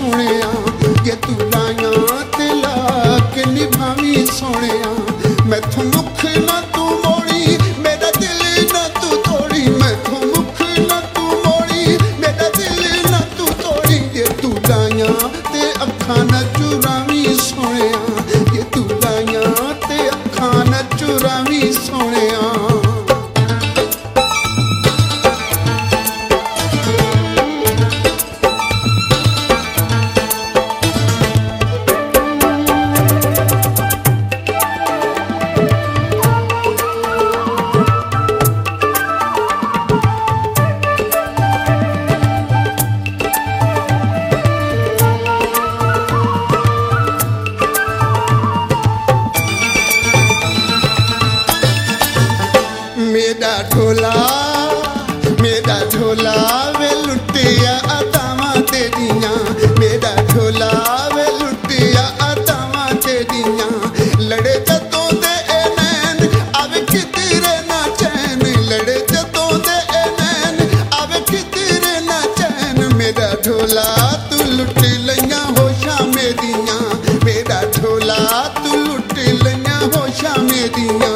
सोनिया ये तू लाया ते ला के निभावी सोनिया मैथों मुख ना तू मोड़ी मेरा दिल ना तू तोड़ी मैथों मुख ना तू मोड़ी मेरा दिल ना तू तोड़ी ये तू लाया ते अखां ना चुरावी सोनिया ये तू लाया ते अखां ना चुरावी सोनिया मेरा ढोला वे लुटिया अतावा तेरिया मेरा ढोला वे लुटिया अतावा तेरिया लड़े जतों दे ए नैन आवे कितरे ना चैन लड़े जतों दे ए नैन आवे कितरे ना चैन मेरा ढोला तू लुट लइया होशां मेरिया मेरा ढोला तू लुट लइया होशां मेरिया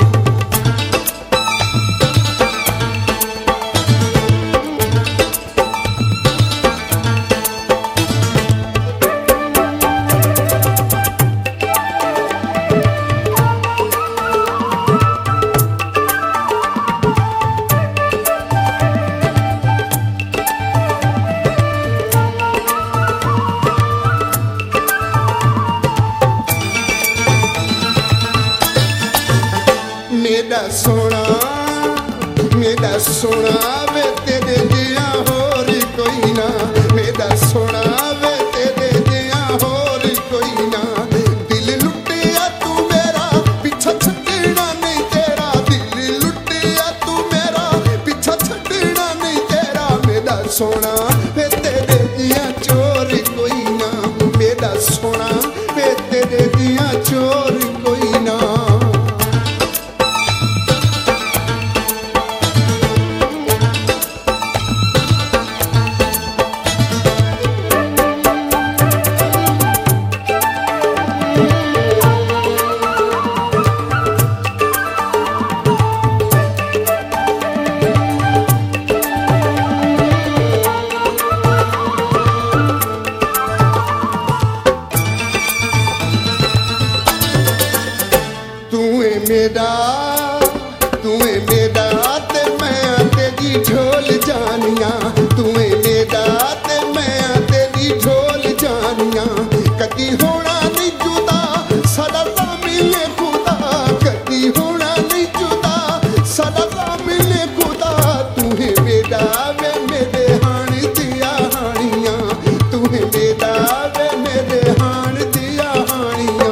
मेरा सोना वे तेरे जिया होर कोई ना मेरा सोना वे तेरे जिया होर कोई ना दिल लुटिया तू मेरा पीछा छड़ना नहीं तेरा दिल लुटिया तू मेरा पीछा छड़ना नहीं तेरा मेरा सोना वे तेरे जिया चोर कोई ना मेरा सोना वे तेरे जिया चोर कोई ना तू मेरा ते मैं तेरी ढोल जानिया तू मेरा ते मैं तेरी ढोल जानिया कदी होना नहीं जुदा सदा मिले खुदा कदी होना नहीं जुदा सदा मिले खुदा तू मेरा वे मेरे हाण दिया हानिया तू मेरा वे मेरे हाण दिया हानिया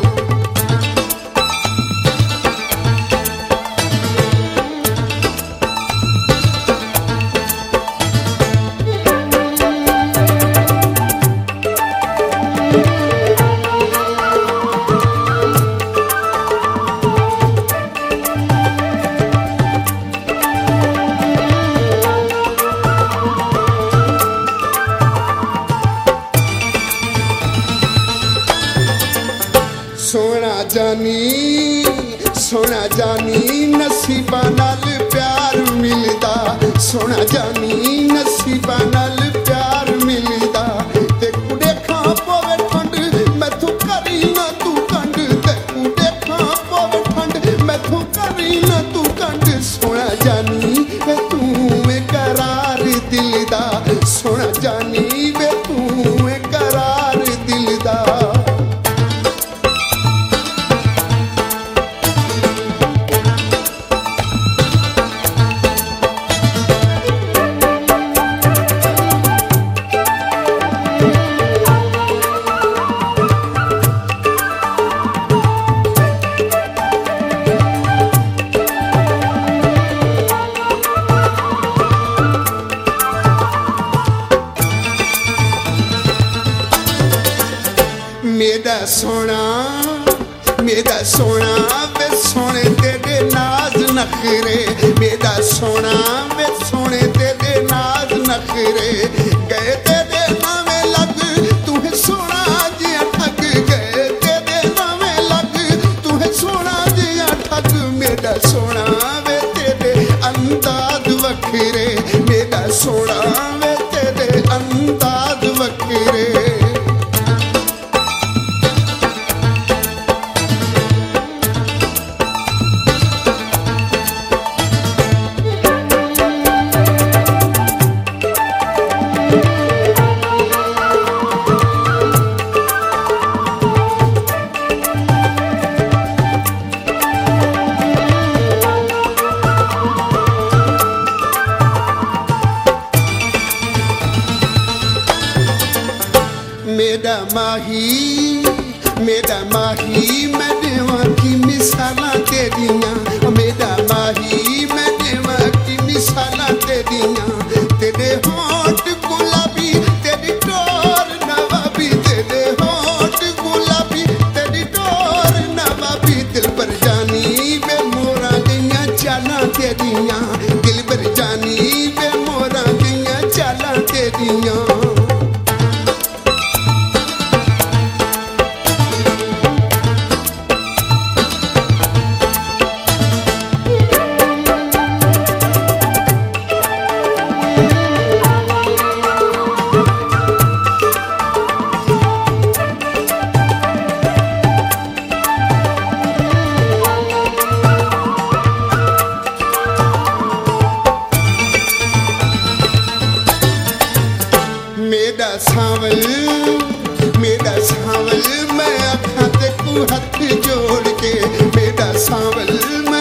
सोना जानी नसीबा नाल प्यार मिलदा सोना जानी नसीबा नाल प्यार मिलदा ते कुड़े खां पवे ठंड मैथों करी ना तू कंड ते कुड़े खां पवे ठंड मैथों करी ना तू कंड सोना जानी वे तू करार दिल दा सोना जानी वे तू करार दिल दा मेरा सोना वे सोने तेरे नाज नखरे मेरा सोना वे सोने तेरे नाज नखरे गए तेरे नावे लग मेरा माही मैं देवा की मिसाला तेरियां, मेरा माही मैं देवा की मिसाला तेरियां। तेरे होठ गुलाबी तेरी टोर नवाबी, तेरे होठ गुलाबी तेरी टोर नवाबी। दिल पर जानी वे मोरा दियां चालां तेरियां, दिल पर जानी वे मोरा दियां चालां तेरियां। मेरा सावल मैं आखा ते को हथ जोड़ के, मेरा सावल